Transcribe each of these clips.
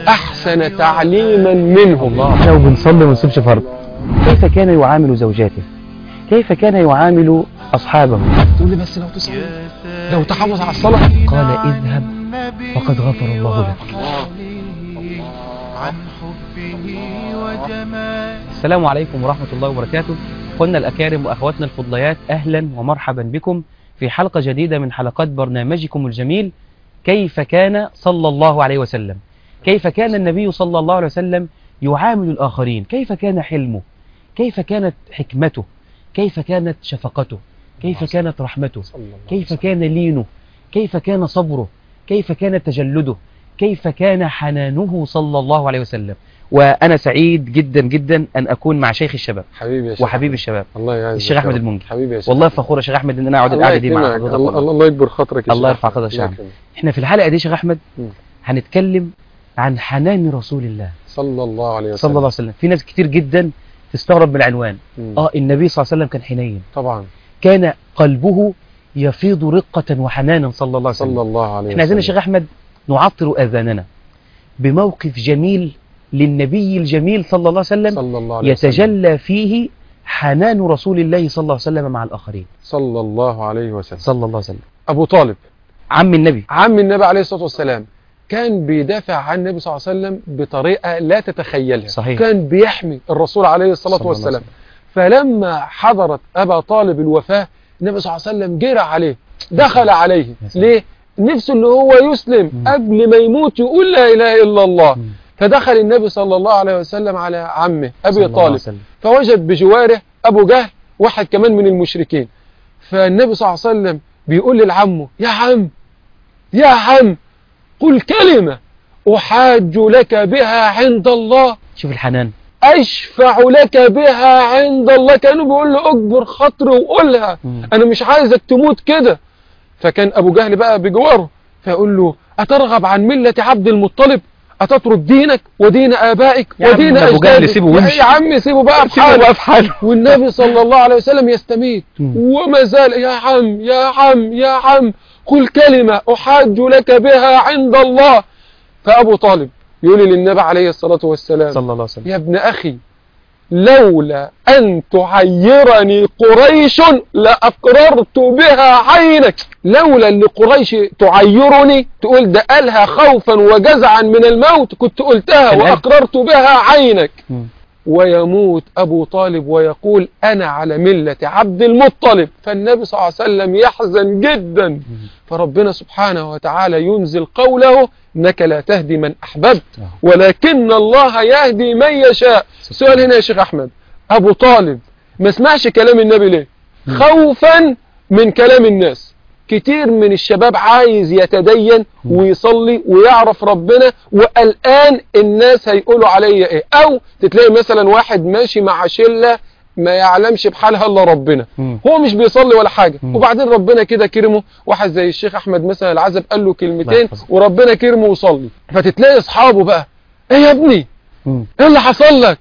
أحسن تعليما منهم. لو بنصلي وما نسيبش فرض، كيف كان يعامل زوجاته؟ كيف كان يعامل أصحابه؟ تقول لي بس لو تصلي، لو تحافظ على الصلاة. قال اذهب فقد غفر الله لك. السلام عليكم ورحمة الله وبركاته. أخواننا الأكارم وأخواتنا الفضليات، أهلا ومرحبا بكم في حلقة جديدة من حلقات برنامجكم الجميل كيف كان صلى الله عليه وسلم. كيف كان النبي صلى الله عليه وسلم يعامل الآخرين؟ كيف كان حلمه؟ كيف كانت حكمته؟ كيف كانت شفقته؟ كيف كانت رحمته؟ كيف كان لينه؟ كيف كان صبره؟ كيف كان تجلده؟ كيف كان حنانه صلى الله عليه وسلم؟ وأنا سعيد جدا جدا أن أكون مع شيخ الشباب حبيبي يا شيخ، وحبيب الشباب الله يعزك الشيخ أحمد المنجي. حبيبي يا شيخ، والله فخور يا شيخ أحمد إن أنا أقعد القعدة دي مع حضرتك. الله يكبر خاطرك يا شيخ. الله يرفع قدرك يا شيخ. إحنا في الحلقة دي يا شيخ أحمد هنتكلم عن حنان رسول الله صلى الله عليه وسلم. صلى الله عليه وسلم. في ناس كتير جدا تستغرب من العنوان. النبي صلى الله عليه وسلم كان حنين طبعا، كان قلبه يفيض رقة وحنانا صلى الله عليه وسلم. صلى الله عليه وسلم. احنا عايزين يا شيخ أحمد نعطر أذاننا بموقف جميل للنبي الجميل صلى الله عليه وسلم، صلى الله عليه وسلم، يتجلى فيه حنان رسول الله صلى الله عليه وسلم مع الآخرين صلى الله عليه وسلم. صلى الله عليه وسلم. أبو طالب عم النبي عليه الصلاة والسلام كان بيدافع عن النبي صلى الله عليه وسلم بطريقة لا تتخيلها. صحيح. كان بيحمي الرسول عليه الصلاة والسلام. فلما حضرت أبا طالب الوفاة، النبي صلى الله عليه وسلم جرى عليه، دخل عليه. ليه؟ نفسه ان هو يسلم قبل ما يموت يقول لا إله إلا الله. فدخل النبي صلى الله عليه وسلم على عمه أبي طالب، فوجد بجواره أبو جهل واحد كمان من المشركين. فالنبي صلى الله عليه وسلم بيقول للعمه: يا عم قل كلمة أحاج لك بها عند الله. شوف الحنان. أشفع لك بها عند الله. كانوا بيقول له أكبر خطر وقولها، أنا مش عايزك تموت كده. فكان أبو جهل بقى بجواره فيقول له: أترغب عن ملة عبد المطلب؟ أتترك دينك ودين آبائك ودين أجدادك؟ يا عم سيبه بقى في حاله. والنبي صلى الله عليه وسلم يستميت وما زال: يا عم قل كلمة أحاج لك بها عند الله. فأبو طالب يقول للنبي عليه الصلاة والسلام: صلى الله عليه وسلم، يا ابن أخي لولا أن تعيرني قريش لأقررت بها عينك. لولا أن قريش تعيرني، تقول ده قالها خوفا وجزعا من الموت، كنت قلتها وأقررت بها عينك. ويموت أبو طالب ويقول: أنا على ملة عبد المطلب. فالنبي صلى الله عليه وسلم يحزن جدا. فربنا سبحانه وتعالى ينزل قوله: إنك لا تهدي من أحببت ولكن الله يهدي من يشاء. السؤال هنا يا شيخ أحمد، أبو طالب ما سمعش كلام النبي ليه؟ خوفا من كلام الناس. كتير من الشباب عايز يتدين ويصلي ويعرف ربنا وقلقان الناس هيقولوا عليا ايه. او تتلاقي مثلا واحد ماشي مع شلة ما يعلمش بحالها الا ربنا، هو مش بيصلي ولا حاجة، وبعدين ربنا كده كرمه. واحد زي الشيخ احمد مثلا العزب قال له كلمتين وربنا كرمه وصلي. فتتلاقي اصحابه بقى: ايه يا ابني؟ ايه اللي حصل لك؟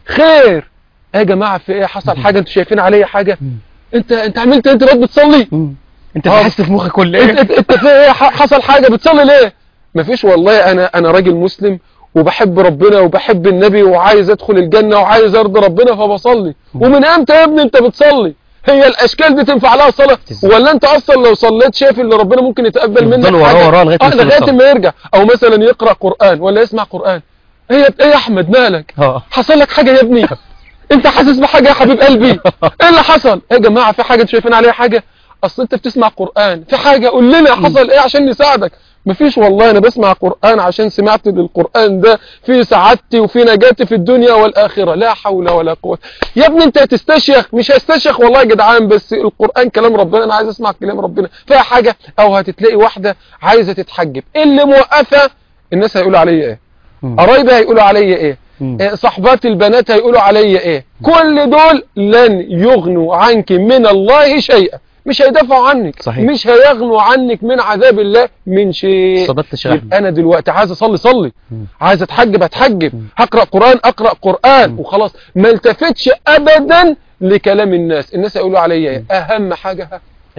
خير يا جماعة، في ايه؟ حصل حاجة؟ انتوا شايفين عليا حاجة؟ انت عملت انت بقى بتصلي؟ انت بتحس في مخك كل ايه؟ انت في ايه؟ حصل حاجة؟ بتصلي ليه؟ مفيش والله، انا راجل مسلم وبحب ربنا وبحب النبي وعايز ادخل الجنة وعايز ارضي ربنا فبصلي. ومن امتى يا ابني انت بتصلي؟ هي الاشكال دي تنفع لها صلاة؟ ولا انت اصلا لو صليت شايف ان ربنا ممكن يتقبل منك حاجة لغاية ما يرجع، او مثلا يقرأ قرآن ولا يسمع قرآن؟ ايه يا احمد مالك؟ حصل لك حاجة يا ابني؟ انت حاسس بحاجة يا حبيب قلبي؟ ايه اللي حصل؟ يا جماعة في حاجة انتوا شايفين عليها حاجة؟ اصل انت بتسمع قرآن، في حاجة قول لنا حصل ايه عشان نساعدك. مفيش والله، انا بسمع قرآن عشان سمعت للقرآن ده في سعادتي وفي نجاتي في الدنيا والآخرة. لا حول ولا قوة. يا ابني انت هتستشيخ؟ مش هستشيخ والله يا جدعان، بس القرآن كلام ربنا، انا عايز اسمع كلام ربنا. فيها حاجة؟ او هتتلاقي واحدة عايزة تتحجب، اللي موقفة الناس هيقولوا عليا ايه؟ قرايبي هيقولوا عليا ايه؟ صحبات البنات هيقولوا عليا ايه؟ كل دول لن يغنوا عنك من الله شيئا. مش هيدافعوا عنك. صحيح. مش هيغنوا عنك من عذاب الله من شيء. يبقى انا دلوقتي عايز اصلي، عايز اتحجب، هقرأ قرآن اقرأ قرآن وخلاص. ما التفتش ابدا لكلام الناس هيقولوا عليا ايه. اهم حاجة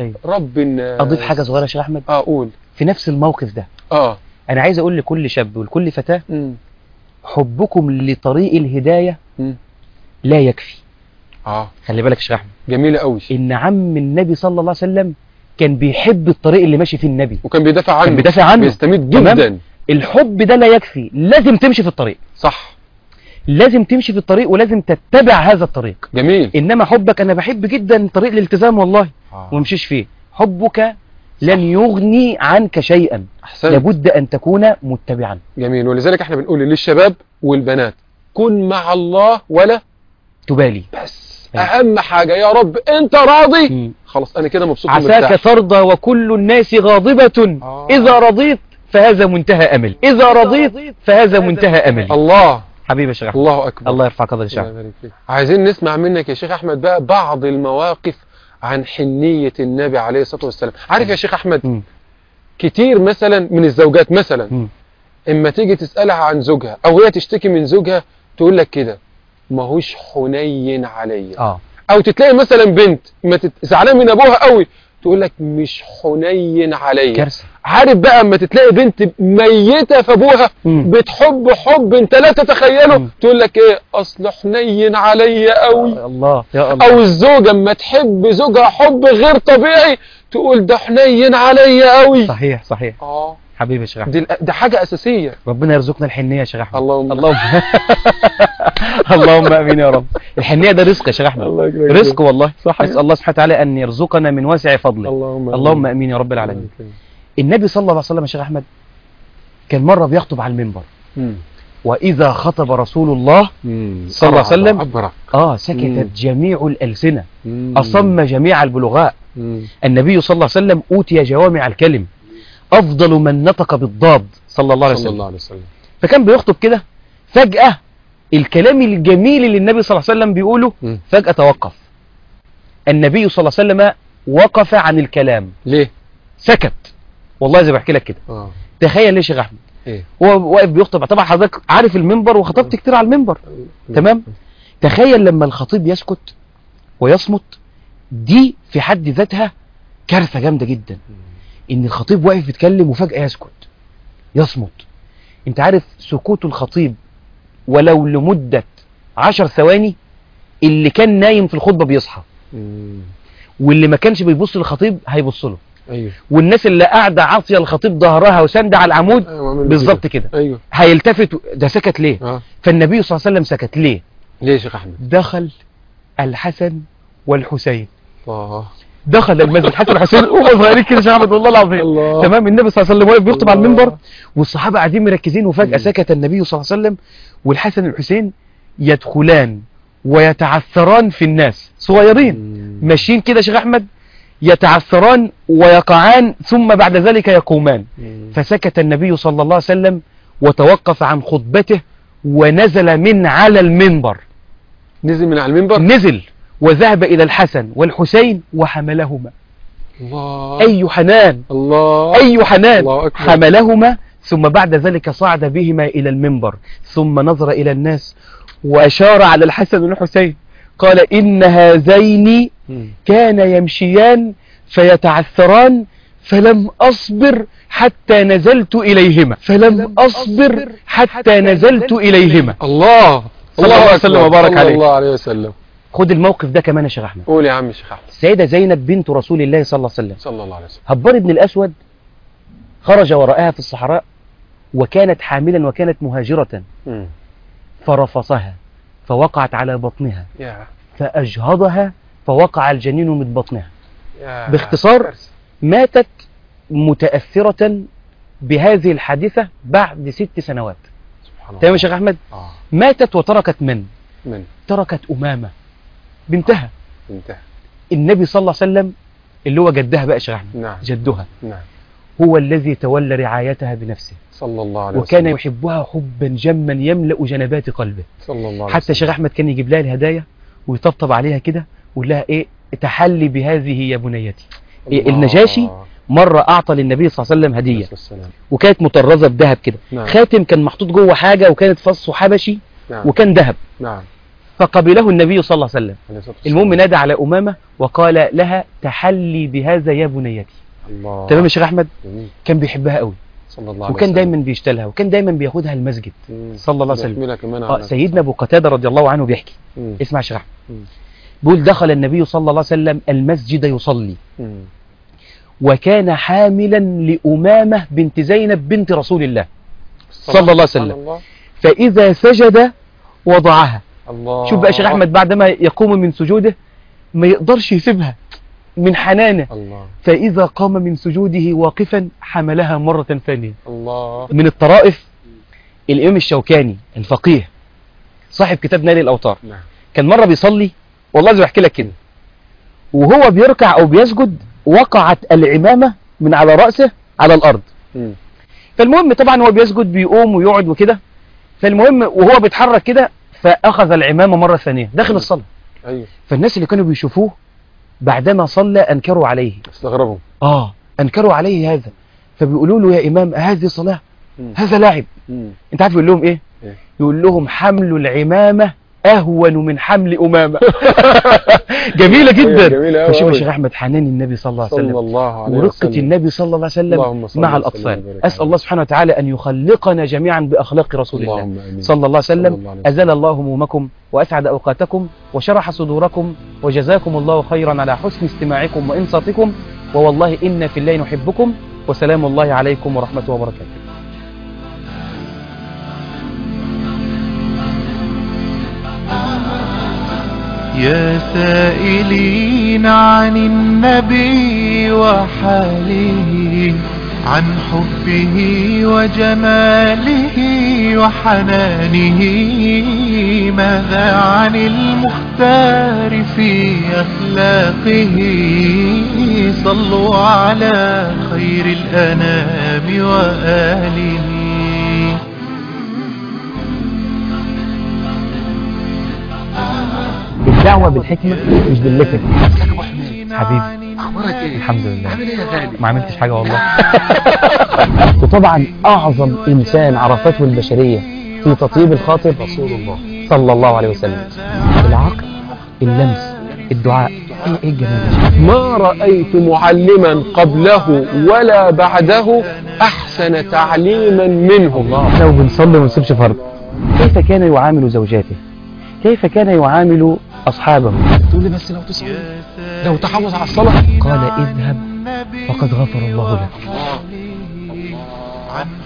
رب الناس. اضيف حاجة صغيرة يا شيخ احمد. اقول في نفس الموقف ده انا عايز اقول لكل شاب ولكل فتاة حبكم لطريق الهداية مم. لا يكفي. اه خلي بالك يا شيخ أحمد، جميلة قوي. إن عم النبي صلى الله عليه وسلم كان بيحب الطريق اللي ماشي فيه النبي، وكان بيدافع عنه، كان بيدافع عنه، بيستميت تمام؟ جدا. الحب ده لا يكفي، لازم تمشي في الطريق، صح، لازم تمشي في الطريق ولازم تتبع هذا الطريق. جميل. إنما حبك أنا بحب جدا طريق الالتزام والله ومشيش فيه، حبك لن يغني عنك شيئا، أحسنت. لابد أن تكون متبعا. جميل. ولذلك احنا بنقول للشباب والبنات كن مع الله ولا تبالي. بس أهم حاجة يا رب أنت راضي، مم. خلاص أنا كده مبسوط عساك ومرتاح. ترضى وكل الناس غاضبة، إذا رضيت فهذا منتهى أمل، إذا رضيت فهذا منتهى أمل. الله حبيبي يا شيخ أحمد، الله أكبر. الله يرفع قدرك يا شيخ. الله يبارك فيك. عايزين نسمع منك يا شيخ أحمد بقى بعض المواقف عن حنية النبي عليه الصلاة والسلام. عارف يا شيخ أحمد، كتير مثلا من الزوجات مثلا اما تيجي تسألها عن زوجها او هي تشتكي من زوجها تقول لك كده ماهوش حنين عليا. او تتلاقي مثلا بنت ما زعلان من ابوها قوي تقول لك مش حنين عليا. كارثة. عارف بقى اما تتلاقي بنت ميتة في ابوها بتحب حب انت لا تتخيله تقول لك ايه اصل حنين عليا قوي. الله يا الله. او الزوجة اما تحب زوجها حب غير طبيعي تقول ده حنين عليا قوي. صحيح صحيح. حبيبي يا شيخ أحمد، ده حاجة أساسية. ربنا يرزقنا الحنية يا شيخ أحمد. اللهم اللهم آمين يا رب. الحنية ده رزق يا شيخ أحمد، رزق والله. صحيح. نسأل الله سبحانه وتعالى أن يرزقنا من واسع فضله. اللهم آمين يا رب العالمين. النبي صلى الله عليه وسلم يا شيخ أحمد كان مرة بيخطب على المنبر، وإذا خطب رسول الله صلى الله عليه وسلم سكتت جميع الألسنة، أصم جميع البلغاء. النبي صلى الله عليه وسلم أوتي جوامع الكلم، أفضل من نطق بالضاد صلى الله عليه وسلم. فكان بيخطب كده، فجأة الكلام الجميل اللي النبي صلى الله عليه وسلم بيقوله فجأة توقف. النبي صلى الله عليه وسلم وقف عن الكلام. ليه؟ سكت والله زي بحكي لك كده. تخيل ليه يا شيخ أحمد؟ هو واقف بيخطب، طبعا حضرتك عارف المنبر وخطبت كتير على المنبر، تمام؟ تخيل لما الخطيب يسكت ويصمت، دي في حد ذاتها كارثة جامدة جدا، ان الخطيب واقف بيتكلم وفجأة يسكت يصمت. انت عارف سكوت الخطيب ولو لمدة 10 ثواني اللي كان نايم في الخطبة بيصحى، واللي ما كانش بيبص للخطيب هيبص له. والناس اللي قاعدة عاصية الخطيب ظهرها وساندة على العمود بالظبط كده هيلتفت. ده سكت ليه؟ فالنبي صلى الله عليه وسلم سكت ليه؟ ليه يا شيخ أحمد؟ دخل الحسن والحسين. دخل المسجد الحسن والحسين وهم صغيرين كده يا شيخ أحمد والله العظيم. تمام. النبي صلى الله عليه وسلم واقف بيخطب على المنبر والصحابة قاعدين مركزين، وفجأة سكت النبي صلى الله عليه وسلم، والحسن والحسين يدخلان ويتعثران في الناس، صغيرين ماشيين كده يا شيخ أحمد، يتعثران ويقعان ثم بعد ذلك يقومان. فسكت النبي صلى الله عليه وسلم وتوقف عن خطبته ونزل من على المنبر. نزل من على المنبر؟ نزل وذهب إلى الحسن والحسين وحملهما. الله. أي حنان، الله أي حنان. الله أكبر. حملهما ثم بعد ذلك صعد بهما إلى المنبر، ثم نظر إلى الناس وأشار على الحسن والحسين قال إن هذين كان يمشيان فيتعثران فلم أصبر حتى نزلت إليهما، فلم أصبر حتى نزلت إليهما. الله صلى الله عليه وسلم وبارك عليه. الله عليه وسلم. خد الموقف ده كمان يا شيخ أحمد. قول يا عم الشيخ أحمد. السيدة زينب بنت رسول الله صلى الله عليه وسلم، صلى الله عليه وسلم، هبار بن الأسود خرج وراءها في الصحراء وكانت حاملا وكانت مهاجرة، فرفصها فوقعت على بطنها فأجهضها فوقع الجنين من بطنها. باختصار ماتت متأثرة بهذه الحادثة بعد 6 سنوات. تمام يا شيخ أحمد؟ ماتت وتركت من؟ تركت أمامة بنتها. النبي صلى الله عليه وسلم اللي هو جدها بقى يا شيخ أحمد، نعم. جدها هو الذي تولى رعايتها بنفسه صلى الله عليه وسلم، وكان يحبها حبا جما يملأ جنبات قلبه صلى الله عليه وسلم. حتى شيخ أحمد كان يجيب لها الهدايا ويطبطب عليها كده ويقول لها إيه تحلي بهذه يا بنيتي. النجاشي مرة أعطى للنبي صلى الله عليه وسلم هدية وكانت مطرزة بذهب كده، نعم. خاتم كان محطوط جوه حاجة وكانت فصه حبشي، نعم. وكان ذهب، نعم. فقبله النبي صلى الله عليه وسلم. المهم نادى على أمامة وقال لها تحلي بهذا يا بنيتي. الله. تمام يا شيخ أحمد؟ كان بيحبها قوي صلى الله عليه وكان وسلم. دايما بيشتلها، وكان دايما بياخدها المسجد صلى الله عليه وسلم. بيحملها كمان على سيدنا أبو قتادة رضي الله عنه بيحكي، اسمع يا شيخ أحمد، بيقول دخل النبي صلى الله عليه وسلم المسجد يصلي، وكان حاملا لأمامة بنت زينب بنت رسول الله صلى الله عليه وسلم، فإذا سجد وضعها. الله. شوف بقى شيخ أحمد بعدما يقوم من سجوده ما يقدرش يسيبها من حنانه. الله. فإذا قام من سجوده واقفا حملها مرة ثانية. الله. من الطرائف الإمام الشوكاني الفقيه صاحب كتاب نيل الأوطار، نعم. كان مرة بيصلي، والله زي بحكي لك كده، وهو بيركع أو بيسجد وقعت العمامة من على رأسه على الأرض. فالمهم طبعا هو بيسجد بيقوم ويقعد وكده، فالمهم وهو بيتحرك كده فأخذ العمامة مرة ثانية داخل الصلاة. أيوه. فالناس اللي كانوا بيشوفوه بعدما صلى أنكروا عليه، استغربوا. أنكروا عليه هذا، فبيقولوا له يا إمام هذه صلاة؟ هذا لاعب. أنت عارف يقول لهم إيه؟ يقول لهم حمل العمامة أهون من حمل أمامة. جميلة جدا. فشوف يا شيخ أحمد حنان النبي صلى الله عليه وسلم ورقة النبي صلى الله عليه وسلم مع الأطفال. أسأل الله سبحانه وتعالى أن يخلقنا جميعا بأخلاق رسول الله صلى الله عليه وسلم. أزال الله همومكم وأسعد أوقاتكم وشرح صدوركم، وجزاكم الله خيرا على حسن استماعكم وإنصاتكم، ووالله إن في الله نحبكم، وسلام الله عليكم ورحمته وبركاته. يا سائلين عن النبي وحاله، عن حبه وجماله وحنانه، ماذا عن المختار في أخلاقه؟ صلوا على خير الأنام وآله. الدعوة بالحكمة مش باللكة. حبيبي أخبارك إيه؟ الحمد لله. عامل إيه يا غالي؟ ما عملتش حاجة والله. وطبعا أعظم إنسان عرفته البشرية في تطيب الخاطر رسول الله صلى الله عليه وسلم. العقل، اللمس، الدعاء، إيه الجمال. ما رأيت معلما قبله ولا بعده أحسن تعليما منه. الله. لو بنصلي وما نسيبش فرض. كيف كان يعامل زوجاته؟ كيف كان يعامل أصحابه؟ تقول لي بس لو تصلي، لو تحافظ على الصلاة. قال اذهب فقد غفر الله لك. عن